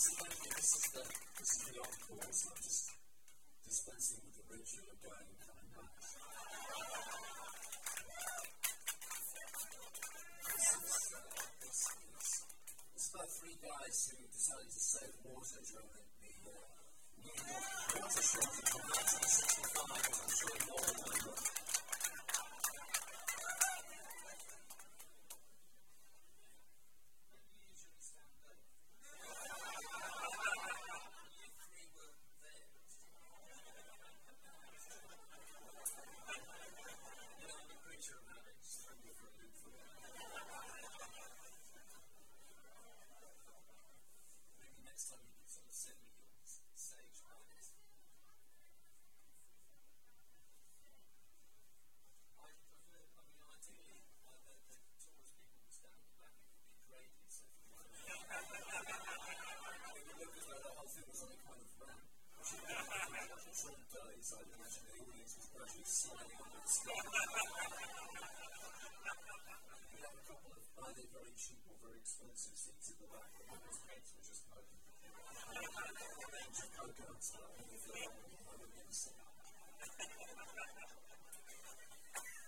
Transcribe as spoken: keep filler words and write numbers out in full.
this is the this is the encore. It's not just dispensing with the ritual of going and coming back. This is uh, this is it's about three guys who decided to save water during the uh, New York water shortage in nineteen sixty-five. I'm sure you all remember. So I imagine the audience was gradually sliding on their skin. We have a couple of either very cheap or very expensive seats in the back, but people's heads were just open. A range of coconuts, and if you're on the inside.